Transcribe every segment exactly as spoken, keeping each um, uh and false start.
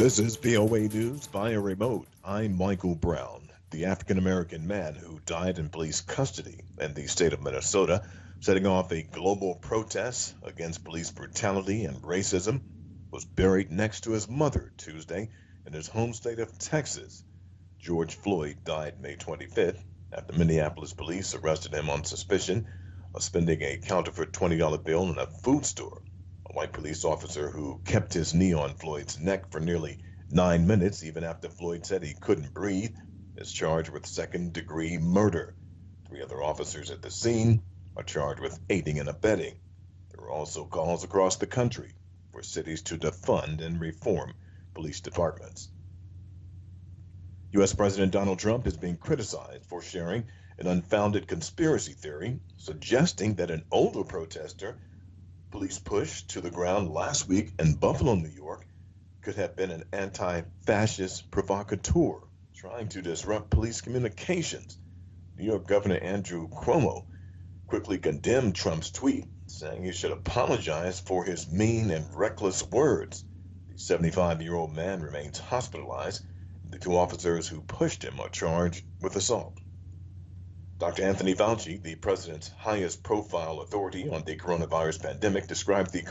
This is V O A News via remote. I'm Michael Brown. The African American man who died in police custody in the state of Minnesota, setting off a global protest against police brutality and racism, was buried next to his mother Tuesday in his home state of Texas. George Floyd died May twenty-fifth after Minneapolis police arrested him on suspicion of spending a counterfeit twenty dollar bill in a food store. A white police officer who kept his knee on Floyd's neck for nearly nine minutes, even after Floyd said he couldn't breathe, is charged with second degree murder. Three other officers at the scene are charged with aiding and abetting. There are also calls across the country for cities to defund and reform police departments. U S. President Donald Trump is being criticized for sharing an unfounded conspiracy theory suggesting that an older protester police pushed to the ground last week in Buffalo, New York, could have been an anti fascist provocateur trying to disrupt police communications. New York Governor Andrew Cuomo quickly condemned Trump's tweet, saying he should apologize for his mean and reckless words. The seventy-five year old man remains hospitalized. The two officers who pushed him are charged with assault. Doctor Anthony Fauci, the president's highest profile authority on the coronavirus pandemic, described the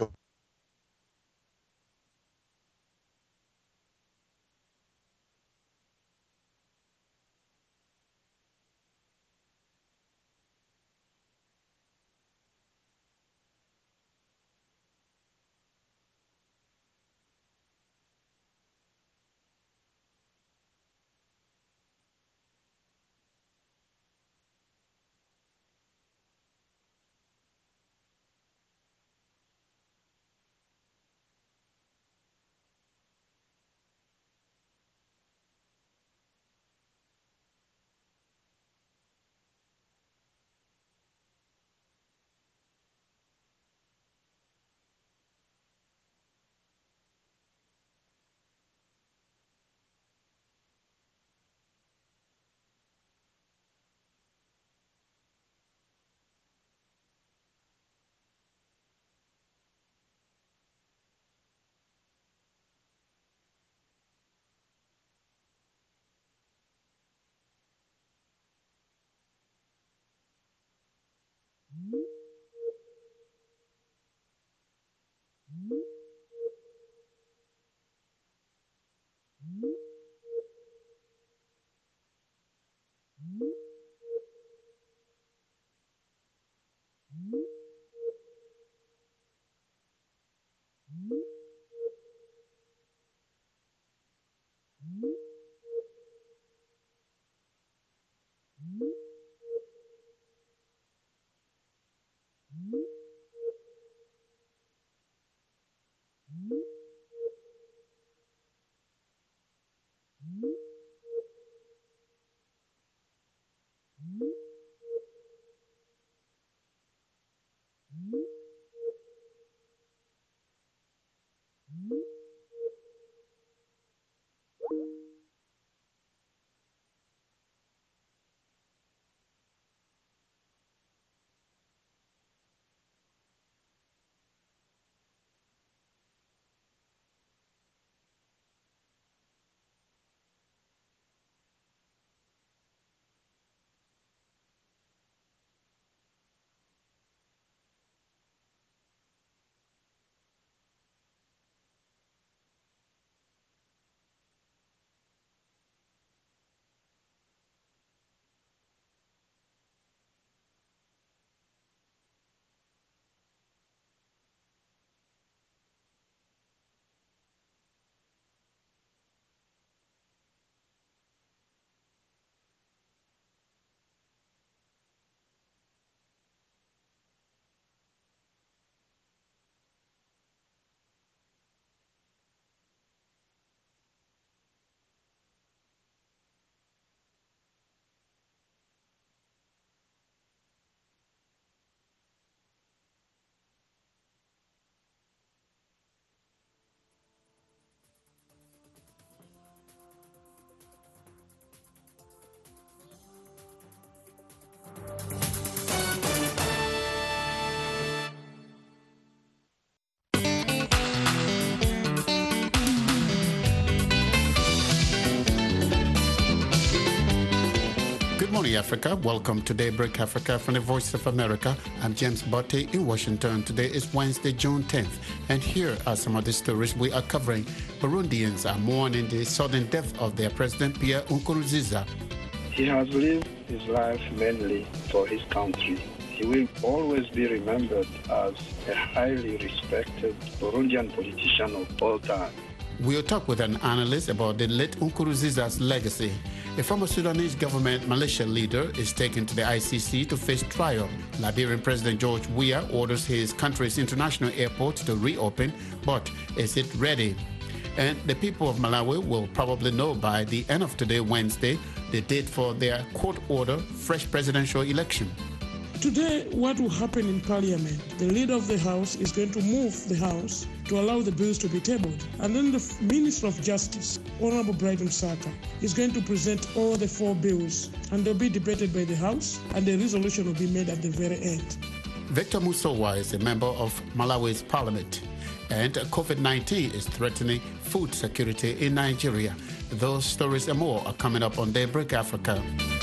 morning, Africa. Welcome to Daybreak Africa from the Voice of America. I'm James Botte in Washington. Today is Wednesday, June tenth. And here are some of the stories we are covering. Burundians are mourning the sudden death of their president, Pierre Nkurunziza. He has lived his life mainly for his country. He will always be remembered as a highly respected Burundian politician of all time. We'll talk with an analyst about the late Nkurunziza's legacy. A former Sudanese government militia leader is taken to the I C C to face trial. Liberian President George Weah orders his country's international airport to reopen, but is it ready? And the people of Malawi will probably know by the end of today, Wednesday, the date for their court-order fresh presidential election. Today, what will happen in Parliament? The leader of the House is going to move the House to allow the bills to be tabled. And then the Minister of Justice, Honorable Brighton Saka, is going to present all the four bills, and they'll be debated by the House, and the resolution will be made at the very end. Victor Musowa is a member of Malawi's parliament, and COVID nineteen is threatening food security in Nigeria. Those stories and more are coming up on Daybreak Africa.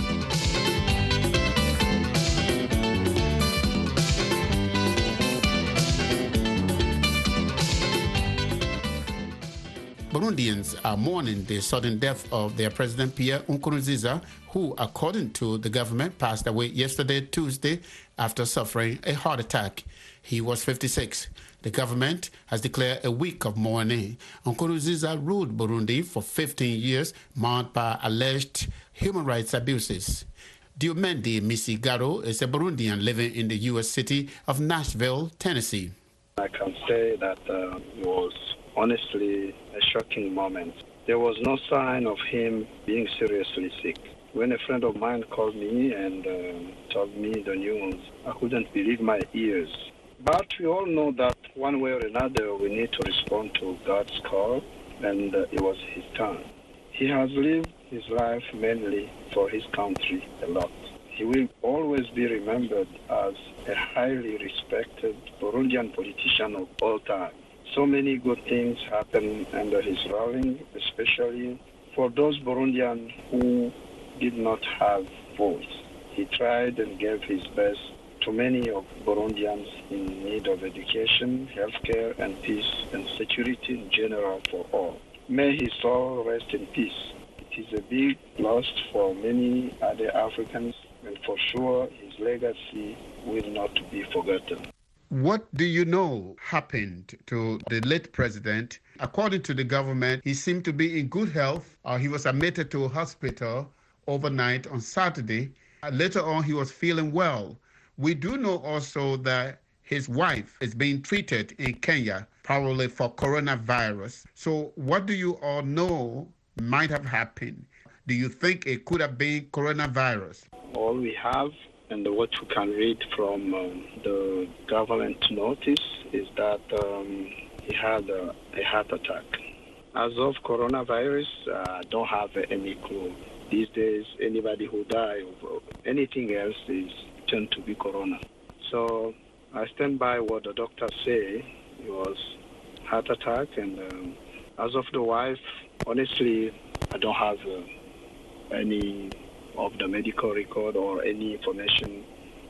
Burundians are mourning the sudden death of their president, Pierre Nkurunziza, who, according to the government, passed away yesterday, Tuesday, after suffering a heart attack. He was fifty-six. The government has declared a week of mourning. Nkurunziza ruled Burundi for fifteen years, marked by alleged human rights abuses. Diomede Misigaro is a Burundian living in the U S city of Nashville, Tennessee. I can say that uh, it was honestly a shocking moment. There was no sign of him being seriously sick. When a friend of mine called me and uh, told me the news, I couldn't believe my ears. But we all know that one way or another we need to respond to God's call, and uh, it was his turn. He has lived his life mainly for his country a lot. He will always be remembered as a highly respected Burundian politician of all time. So many good things happened under his ruling, especially for those Burundians who did not have voice. He tried and gave his best to many of Burundians in need of education, healthcare, and peace and security in general for all. May his soul rest in peace. It is a big loss for many other Africans, and for sure his legacy will not be forgotten. What do you know happened to the late president? According to the government, he seemed to be in good health. Uh, he was admitted to a hospital overnight on Saturday. Uh, later on, he was feeling well. We do know also that his wife is being treated in Kenya, probably for coronavirus. So what do you all know might have happened? Do you think it could have been coronavirus? All we have and what you can read from um, the government notice is that um, he had a, a heart attack. As of coronavirus, I uh, don't have any clue. These days, anybody who dies of anything else is tend to be corona. So I stand by what the doctors say. It was heart attack, and um, as of the wife, honestly, I don't have uh, any of the medical record or any information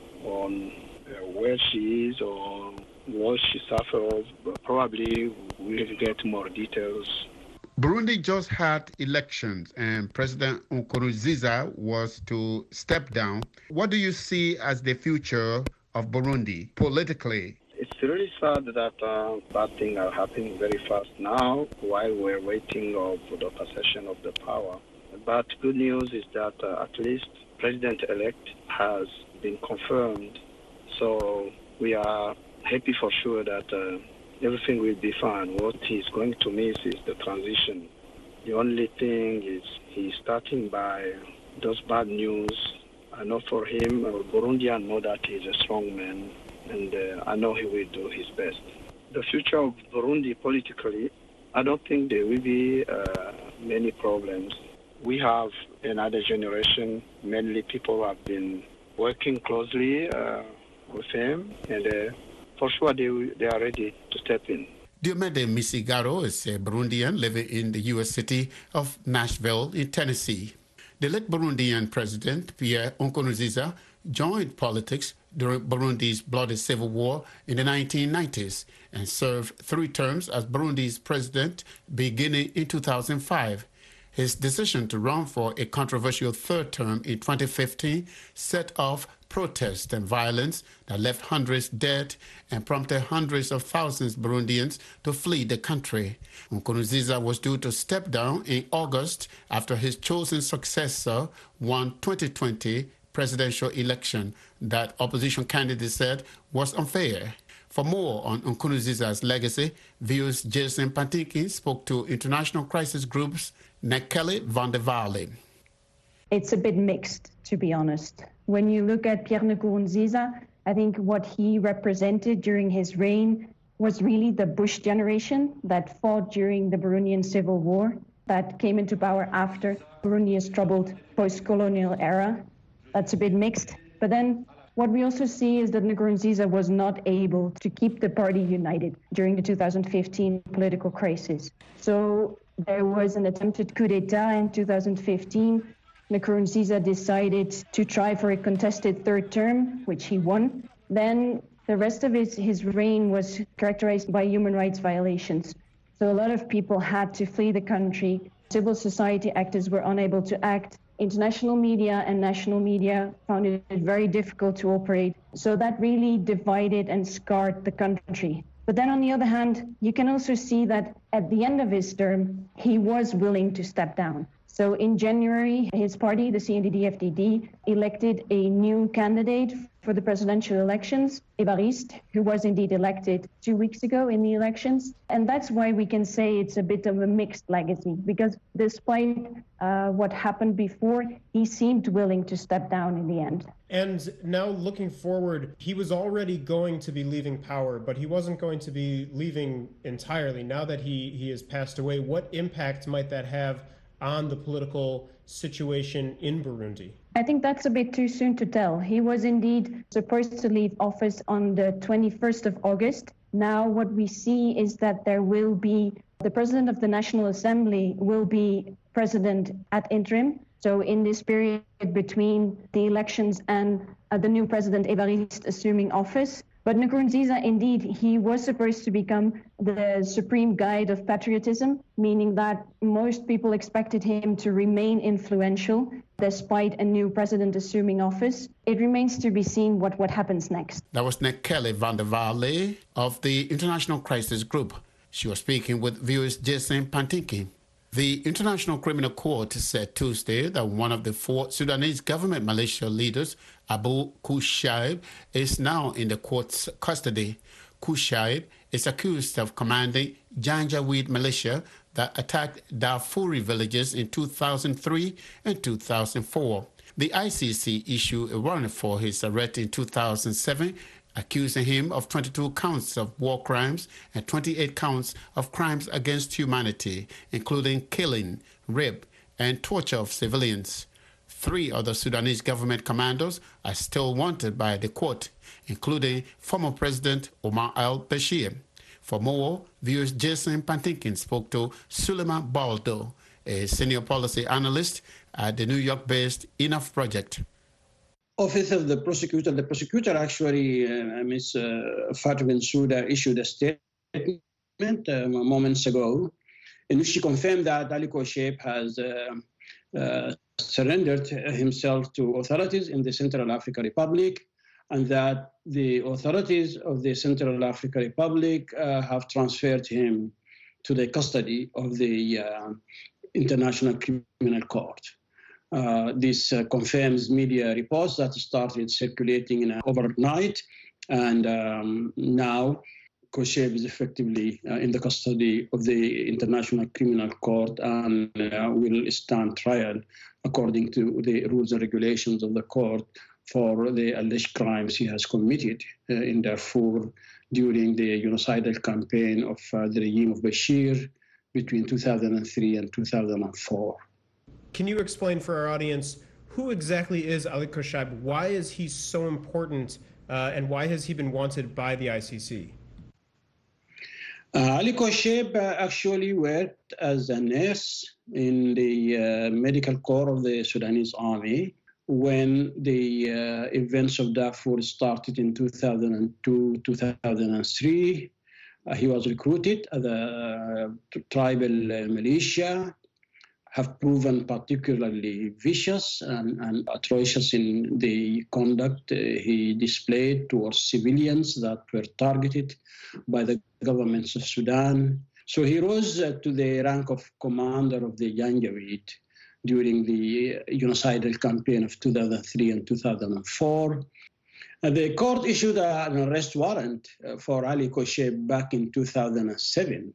on uh, where she is or what she suffers. But probably we'll get more details. Burundi just had elections and President Nkurunziza was to step down. What do you see as the future of Burundi politically? It's really sad that uh, bad things are happening very fast now while we're waiting uh, for the possession of the power. But good news is that uh, at least President-elect has been confirmed. So we are happy for sure that uh, everything will be fine. What he's going to miss is the transition. The only thing is he's starting by those bad news. I know for him, uh, Burundians know that he's a strong man, and uh, I know he will do his best. The future of Burundi politically, I don't think there will be uh, many problems. We have another generation, mainly people who have been working closely uh, with him, and uh, for sure they, they are ready to step in. Diomede Misigaro is a Burundian living in the U S city of Nashville in Tennessee. The late Burundian president, Pierre Nkurunziza, joined politics during Burundi's bloody civil war in the nineteen nineties and served three terms as Burundi's president beginning in two thousand five. His decision to run for a controversial third term in twenty fifteen set off protests and violence that left hundreds dead and prompted hundreds of thousands of Burundians to flee the country. Nkurunziza was due to step down in August after his chosen successor won twenty twenty presidential election that opposition candidates said was unfair. For more on Nkurunziza's legacy, V O's Jason Pantinkin spoke to International Crisis Group's Nekele van der Waale. It's a bit mixed, to be honest. When you look at Pierre Nkurunziza, I think what he represented during his reign was really the Bush generation that fought during the Burundian Civil War, that came into power after Burundi's troubled post-colonial era. That's a bit mixed. But then what we also see is that Nkurunziza was not able to keep the party united during the two thousand fifteen political crisis. So there was an attempted coup d'etat in two thousand fifteen. Nkurunziza decided to try for a contested third term, which he won. Then the rest of his, his reign was characterized by human rights violations. So a lot of people had to flee the country. Civil society actors were unable to act. International media and national media found it very difficult to operate. So that really divided and scarred the country. But then on the other hand, you can also see that at the end of his term, he was willing to step down. So in January, his party, the C N D D F D D, elected a new candidate for the presidential elections, Evariste, who was indeed elected two weeks ago in the elections. And that's why we can say it's a bit of a mixed legacy, because despite uh, what happened before, he seemed willing to step down in the end. And now looking forward, he was already going to be leaving power, but he wasn't going to be leaving entirely. Now that he, he has passed away, what impact might that have on the political situation in Burundi? I think that's a bit too soon to tell. He was indeed supposed to leave office on the twenty-first of August. Now what we see is that there will be, the president of the National Assembly will be president ad interim. So in this period between the elections and uh, the new president Evariste assuming office. But Nkurunziza, indeed, he was supposed to become the supreme guide of patriotism, meaning that most people expected him to remain influential despite a new president assuming office. It remains to be seen what, what happens next. That was Nekele van der Waale of the International Crisis Group. She was speaking with V O's Jason Pantinkin. The International Criminal Court said Tuesday that one of the four Sudanese government militia leaders, Abu Kushaib, is now in the court's custody. Kushaib is accused of commanding Janjaweed militia that attacked Darfuri villages in two thousand three and two thousand four. The I C C issued a warrant for his arrest in two thousand seven, accusing him of twenty-two counts of war crimes and twenty-eight counts of crimes against humanity, including killing, rape, and torture of civilians. Three other Sudanese government commandos are still wanted by the court, including former President Omar al-Bashir. For more, V O's Jason Pantinkin spoke to Suleiman Baldo, a senior policy analyst at the New York-based Enough Project. Office of the prosecutor. The prosecutor actually, uh, Miz Uh, Fatou Bensouda, issued a statement uh, moments ago in which she confirmed that Ali Kushaib has uh, uh, surrendered himself to authorities in the Central African Republic, and that the authorities of the Central African Republic uh, have transferred him to the custody of the uh, International Criminal Court. Uh, this uh, confirms media reports that started circulating in, uh, overnight, and um, now Kushaib is effectively uh, in the custody of the International Criminal Court and uh, will stand trial according to the rules and regulations of the court for the alleged crimes he has committed uh, in Darfur during the genocidal campaign of uh, the regime of Bashir between two thousand three and two thousand four. Can you explain for our audience who exactly is Ali Kushaib? Why is he so important, uh, and why has he been wanted by the I C C? Uh, Ali Kosheb uh, actually worked as a nurse in the uh, medical corps of the Sudanese army when the uh, events of Darfur started in two thousand two, two thousand three. Uh, he was recruited as a uh, tribal uh, militia, have proven particularly vicious and, and atrocious in the conduct uh, he displayed towards civilians that were targeted by the governments of Sudan. So he rose uh, to the rank of commander of the Janjaweed during the genocidal campaign of two thousand three and two thousand four. Uh, the court issued uh, an arrest warrant uh, for Ali Kosheb back in two thousand seven.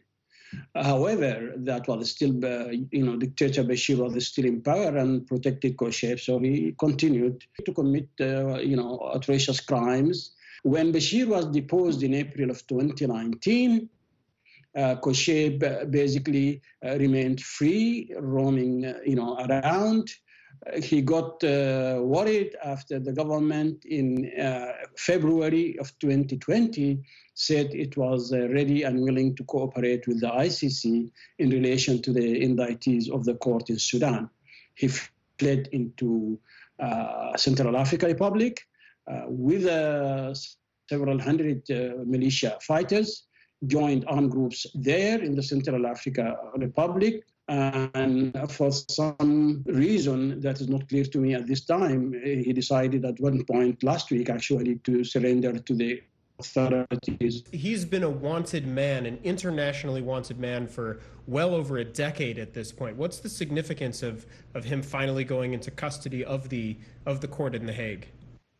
However, that was still, uh, you know, dictator Bashir was still in power and protected Kosheb, so he continued to commit, uh, you know, atrocious crimes. When Bashir was deposed in April of twenty nineteen, uh, Kosheb basically uh, remained free, roaming, uh, you know, around. Uh, he got uh, worried after the government in uh, February of twenty twenty said it was uh, ready and willing to cooperate with the I C C in relation to the indictees of the court in Sudan. He fled into uh, Central African Republic uh, with uh, several hundred uh, militia fighters, joined armed groups there in the Central African Republic, and for some reason that is not clear to me at this time, he decided at one point last week actually to surrender to the authorities. He's been a wanted man, an internationally wanted man for well over a decade at this point. What's the significance of, of him finally going into custody of the, of the court in The Hague?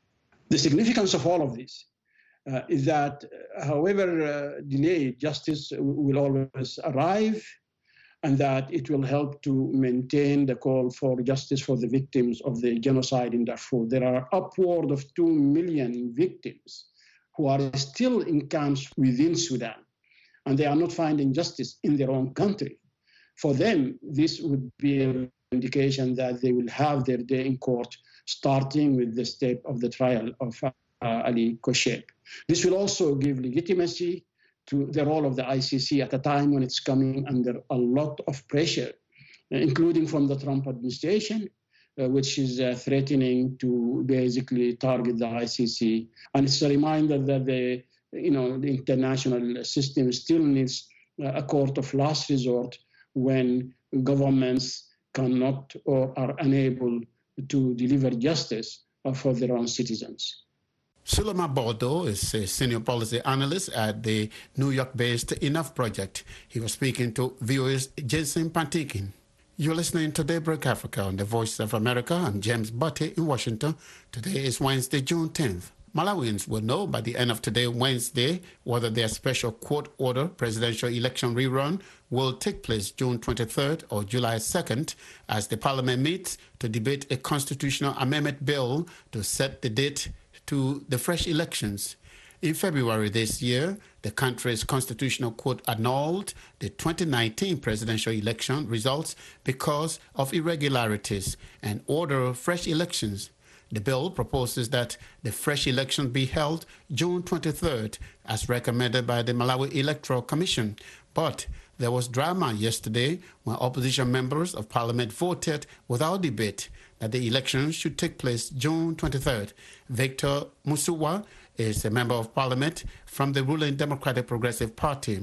The significance of all of this uh, is that uh, however uh, delayed, justice will always arrive, and that it will help to maintain the call for justice for the victims of the genocide in Darfur. There are upward of two million victims who are still in camps within Sudan, and they are not finding justice in their own country. For them, this would be an indication that they will have their day in court, starting with the step of the trial of uh, Ali Kosheb. This will also give legitimacy to the role of the I C C at a time when it's coming under a lot of pressure, including from the Trump administration, uh, which is uh, threatening to basically target the I C C. And it's a reminder that the, you know, the international system still needs uh, a court of last resort when governments cannot or are unable to deliver justice uh, for their own citizens. Sulema Bordo is a senior policy analyst at the New York-based Enough Project. He was speaking to V O A's Jason Pantikin. You're listening to Daybreak Africa on the Voice of America. I'm James Butte in Washington. Today is Wednesday, June tenth. Malawians will know by the end of today, Wednesday, whether their special court order presidential election rerun will take place June twenty-third or July second as the parliament meets to debate a constitutional amendment bill to set the date to the fresh elections. In February this year, the country's constitutional court annulled the twenty nineteen presidential election results because of irregularities and ordered fresh elections. The bill proposes that the fresh election be held June twenty-third, as recommended by the Malawi Electoral Commission. But there was drama yesterday when opposition members of parliament voted without debate that the elections should take place June twenty-third. Victor Musuwa is a member of parliament from the ruling Democratic Progressive Party.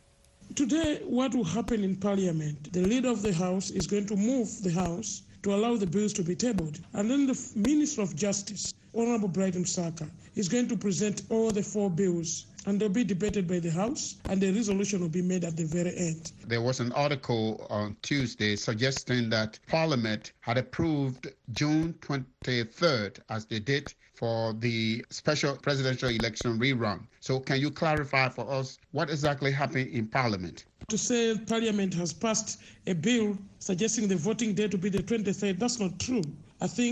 Today, what will happen in parliament, the leader of the House is going to move the House to allow the bills to be tabled. And then the Minister of Justice, Honorable Brighton Saka, is going to present all the four bills, and they'll be debated by the House, and the resolution will be made at the very end. There was an article on Tuesday suggesting that Parliament had approved June twenty-third as the date for the special presidential election rerun. So can you clarify for us what exactly happened in Parliament? To say Parliament has passed a bill suggesting the voting date to be the twenty-third, that's not true. I think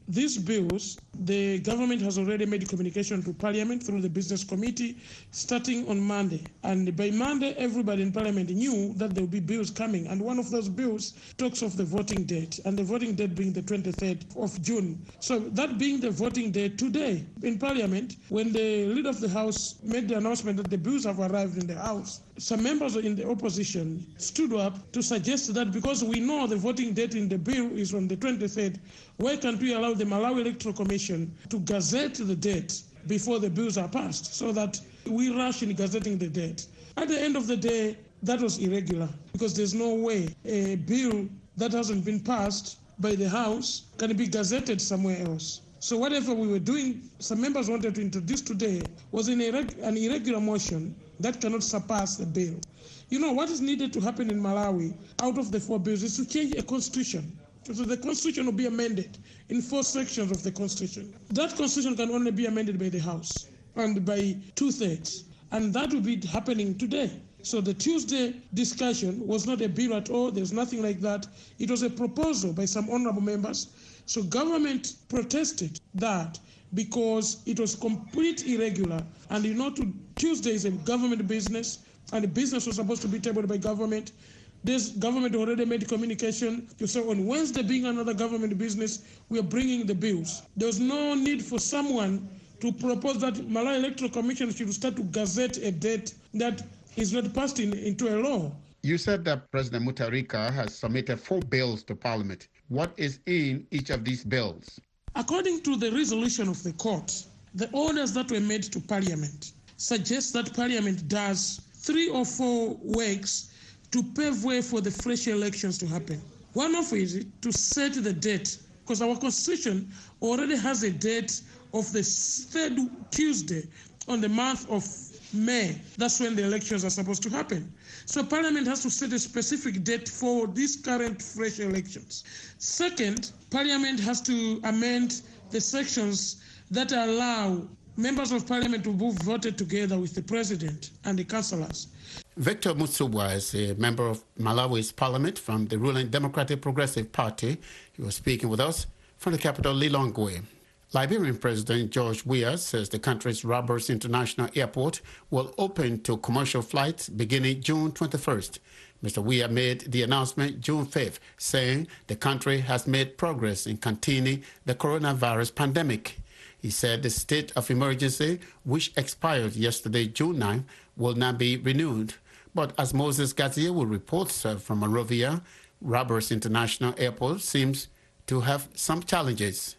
these bills, the government has already made communication to Parliament through the Business Committee starting on Monday. And by Monday, everybody in Parliament knew that there will be bills coming. And one of those bills talks of the voting date, and the voting date being the twenty-third of June. So that being the voting date today in Parliament, when the leader of the House made the announcement that the bills have arrived in the House, some members in the opposition stood up to suggest that because we know the voting date in the bill is on the twenty-third, why can't we allow the Malawi Electoral Commission to gazette the date before the bills are passed so that we rush in gazetting the date? At the end of the day, that was irregular because there's no way a bill that hasn't been passed by the House can be gazetted somewhere else. So whatever we were doing, some members wanted to introduce today was an, irreg- an irregular motion that cannot surpass the bill. You know, what is needed to happen in Malawi out of the four bills is to change a constitution. So the constitution will be amended in four sections of the constitution. That constitution can only be amended by the House and by two-thirds. And that will be happening today. So the Tuesday discussion was not a bill at all. There's nothing like that. It was a proposal by some honorable members. So government protested that because it was completely irregular. And you know, to, Tuesday is a government business, and the business was supposed to be tabled by government. This government already made communication to say on Wednesday, being another government business, we are bringing the bills. There was no need for someone to propose that Malawi Electoral Commission should start to gazette a date that is not passed in, into a law. You said that President Mutharika has submitted four bills to Parliament. What is in each of these bills? According to the resolution of the court, the orders that were made to Parliament suggest that Parliament does three or four works to pave way for the fresh elections to happen. One of it is to set the date, because our constitution already has a date of the third Tuesday on the month of May. That's when the elections are supposed to happen. So Parliament has to set a specific date for these current fresh elections. Second, Parliament has to amend the sections that allow members of Parliament to be voted together with the President and the councillors. Victor Mutsubwa is a member of Malawi's parliament from the ruling Democratic Progressive Party. He was speaking with us from the capital, Lilongwe. Liberian President George Weah says the country's Roberts International Airport will open to commercial flights beginning June twenty-first. Mister Weah made the announcement June fifth, saying the country has made progress in containing the coronavirus pandemic. He said the state of emergency, which expired yesterday, June ninth, will not be renewed. But as Moses Gazier reports uh, from Monrovia, Roberts International Airport seems to have some challenges.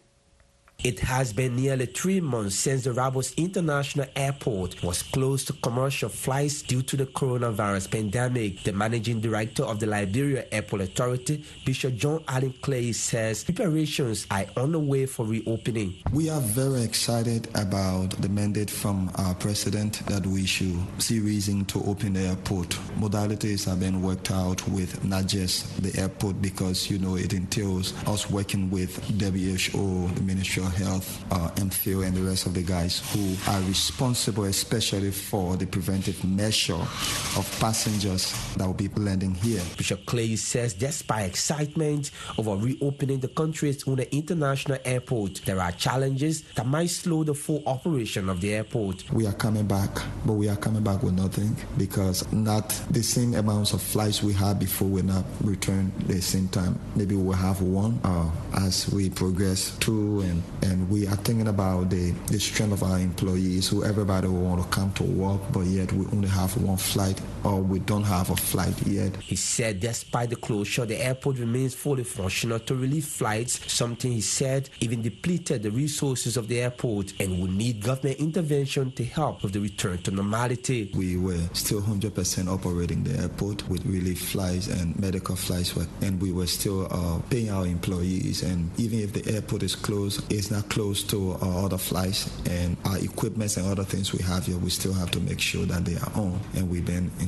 It has been nearly three months since the Roberts International Airport was closed to commercial flights due to the coronavirus pandemic. The managing director of the Liberia Airport Authority, Bishop John Allen Clay, says preparations are on the way for reopening. We are very excited about the mandate from our president that we should see reason to open the airport. Modalities have been worked out with not just the airport because, you know, it entails us working with W H O, the Ministry of Health, uh, M P H I L, and the rest of the guys who are responsible especially for the preventive measure of passengers that will be landing here. Bishop Clay says despite excitement over reopening the country's own international airport, there are challenges that might slow the full operation of the airport. We are coming back, but we are coming back with nothing because not the same amounts of flights we had before will not return at the same time. Maybe we'll have one uh, as we progress through and And we are thinking about the, the strength of our employees, who everybody will want to come to work, but yet we only have one flight or we don't have a flight yet. He said despite the closure, the airport remains fully functional to relieve flights, something he said even depleted the resources of the airport and would need government intervention to help with the return to normality. We were still one hundred percent operating the airport with relief flights and medical flights, and we were still uh, paying our employees. And even if the airport is closed, it's not close to uh, other flights, and our equipment and other things we have here, we still have to make sure that they are on. And we've been in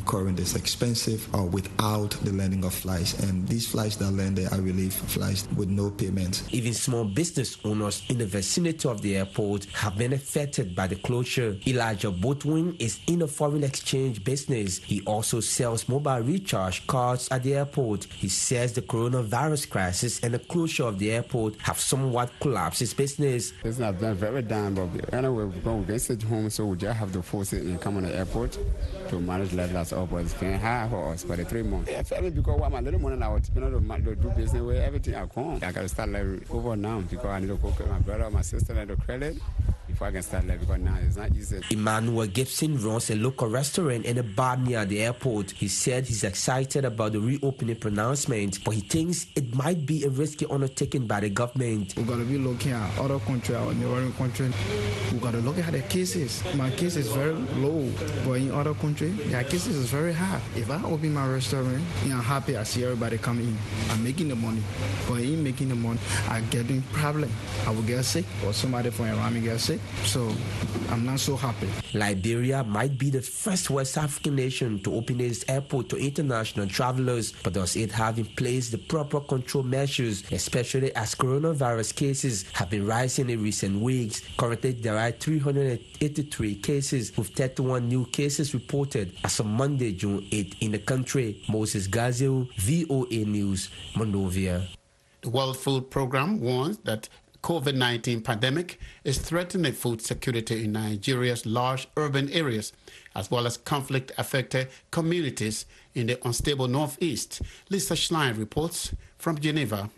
current is expensive or without the landing of flights. And these flights that land there are relief flights with no payment. Even small business owners in the vicinity of the airport have been affected by the closure. Elijah Boatwin is in a foreign exchange business. He also sells mobile recharge cards at the airport. He says the coronavirus crisis and the closure of the airport have somewhat collapsed his business. It's not been very down, but anyway, we're going to get home, so we just have to force it and come on the airport to manage levels up. But it's been high for us for the three months. Yeah, family, because what my little money now, it's been to do business with everything I come. I got to start like over now because I need to go with my brother, my sister, and the credit before I can start like because now it's not easy. Emmanuel Gibson runs a local restaurant in a bar near the airport. He said he's excited about the reopening pronouncement, but he thinks it might be a risky undertaking by the government. We've got to be looking at other countries, our neighboring countries. We've got to look at the cases. My case is very low, but in other countries, their cases is very high. If I open my restaurant, I'm happy I see everybody come in. I'm making the money. But in making the money, I get in problem. I will get sick, or somebody from around me get sick. So I'm not so happy. Liberia might be the first West African nation to open its airport to international travelers, but does it have in place the proper control measures, especially as coronavirus cases have been rising in recent weeks? Currently, there are three hundred eighty-three cases, with thirty-one new cases reported as of Monday, June eighth in the country. Moses Gazio, V O A News, Monrovia. The World Food Programme warns that COVID nineteen pandemic is threatening food security in Nigeria's large urban areas, as well as conflict-affected communities in the unstable northeast. Lisa Schlein reports from Geneva.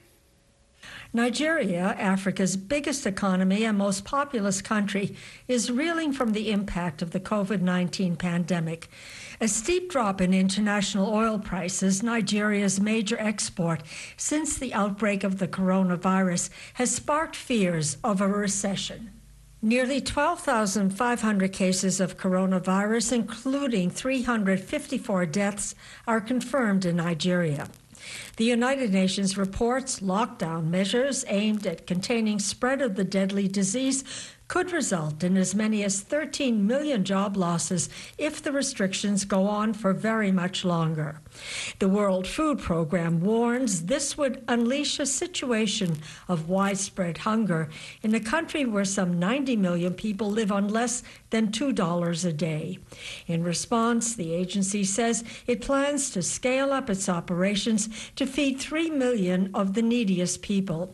Nigeria, Africa's biggest economy and most populous country, is reeling from the impact of the COVID nineteen pandemic. A steep drop in international oil prices, Nigeria's major export since the outbreak of the coronavirus, has sparked fears of a recession. Nearly twelve thousand five hundred cases of coronavirus, including three hundred fifty-four deaths, are confirmed in Nigeria. The United Nations reports lockdown measures aimed at containing spread of the deadly disease could result in as many as thirteen million job losses if the restrictions go on for very much longer. The World Food Programme warns this would unleash a situation of widespread hunger in a country where some ninety million people live on less than two dollars a day. In response, the agency says it plans to scale up its operations to feed three million of the neediest people.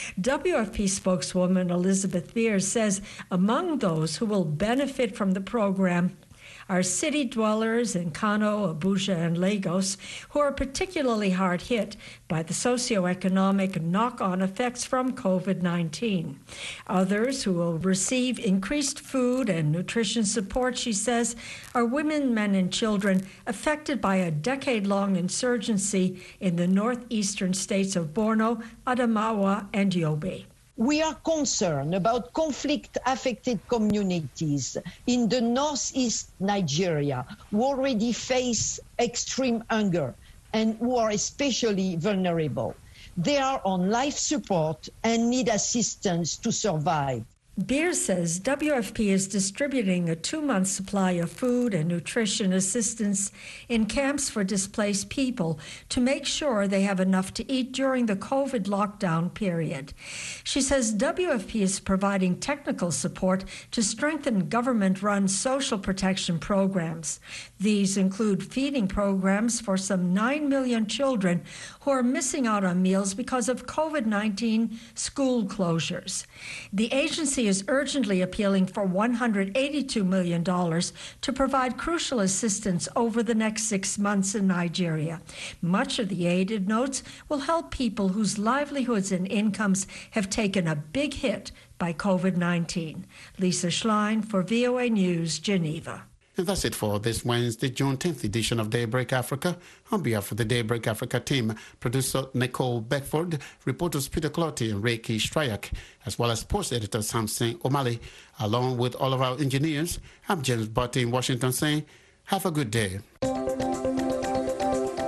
W F P spokeswoman Elizabeth Beers says among those who will benefit from the program are city dwellers in Kano, Abuja, and Lagos, who are particularly hard hit by the socioeconomic knock-on effects from COVID nineteen. Others who will receive increased food and nutrition support, she says, are women, men, and children affected by a decade-long insurgency in the northeastern states of Borno, Adamawa, and Yobe. We are concerned about conflict-affected communities in the northeast Nigeria who already face extreme hunger and who are especially vulnerable. They are on life support and need assistance to survive. Beers says W F P is distributing a two-month supply of food and nutrition assistance in camps for displaced people to make sure they have enough to eat during the COVID lockdown period. She says W F P is providing technical support to strengthen government-run social protection programs. These include feeding programs for some nine million children who are missing out on meals because of COVID nineteen school closures. The agency is urgently appealing for one hundred eighty-two million dollars to provide crucial assistance over the next six months in Nigeria. Much of the aid, it notes, will help people whose livelihoods and incomes have taken a big hit by COVID nineteen. Lisa Schlein for V O A News, Geneva. And that's it for this Wednesday, June tenth edition of Daybreak Africa. On behalf of the Daybreak Africa team, producer Nicole Beckford, reporters Peter Clotty and Reiki Stryak, as well as post editor Samson O'Malley, along with all of our engineers, I'm James Butty in Washington saying, have a good day. The voice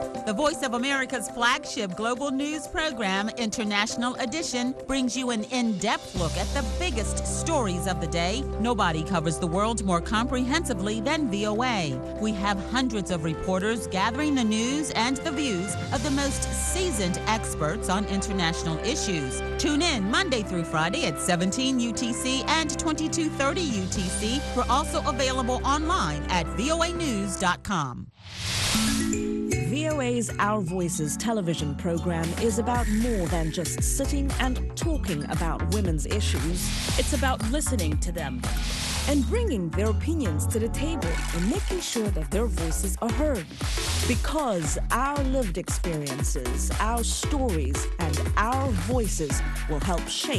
Voice of America's flagship global news program, International Edition, brings you an in-depth look at the biggest stories of the day. Nobody covers the world more comprehensively than V O A. We have hundreds of reporters gathering the news and the views of the most seasoned experts on international issues. Tune in Monday through Friday at seventeen U T C and twenty-two thirty U T C. We're also available online at V O A news dot com. V O A's Our Voices television program is about more than just sitting and talking about women's issues. It's about listening to them and bringing their opinions to the table and making sure that their voices are heard. Because our lived experiences, our stories, and our voices will help shape